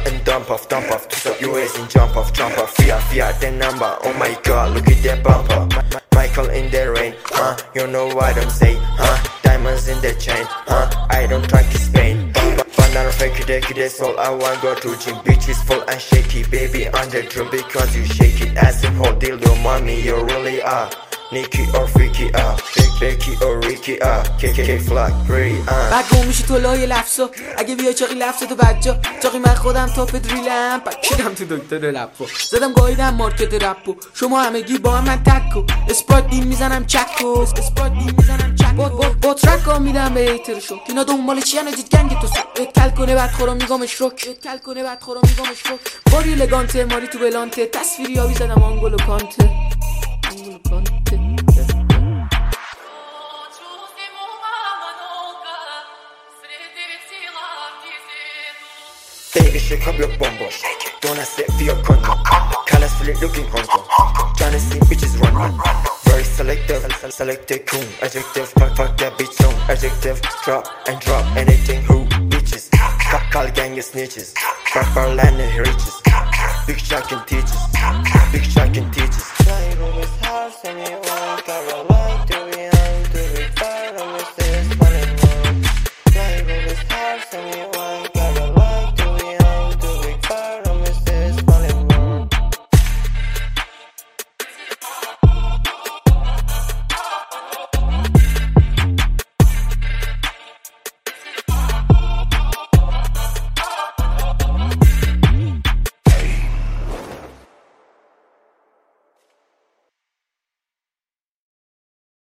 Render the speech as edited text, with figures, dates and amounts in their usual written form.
and dump off. Twist up your waist and jump off. Fear the number, oh my god, look at that bumper. Michael in the rain, you know what I'm saying, diamonds in the chain, I don't try to Spain. Banana fake it, that's all I want, go to gym. Bitches full and shaky, baby on the drum because you shake it. As in whole dildo, mommy, you really are Nikki or Freaky, Becky or Ricky, KK flag, pretty, بعد گم میشی تو لای لفظا اگه بیا چاقی لفظا تو بجا چاقی من خودم تاپ دریلم پکیدم تو دکتر لپو زدم گاییدم مارکت رپو شما همگی با هم من تکو اسپات دیم میزنم چکو با ترکا میدم به ایترشو اینا دنبال چی هنو دید گنگ تو سو کل کنه بعد خورم میگامش روک باری لگانته ماری تو بلانته تصویری آبی زدم آنگولو کانته Baby, shake up your bum bum. Don't I sit for your condom. Colors fully looking Hong Kong. Tryna see bitches run. Very selective, selective coon. Adjective, fuck that bitch song. Adjective, drop and drop anything who bitches. Call gang is snitches. Rapper land and riches. Big shot can teach us. Big shot can teach us.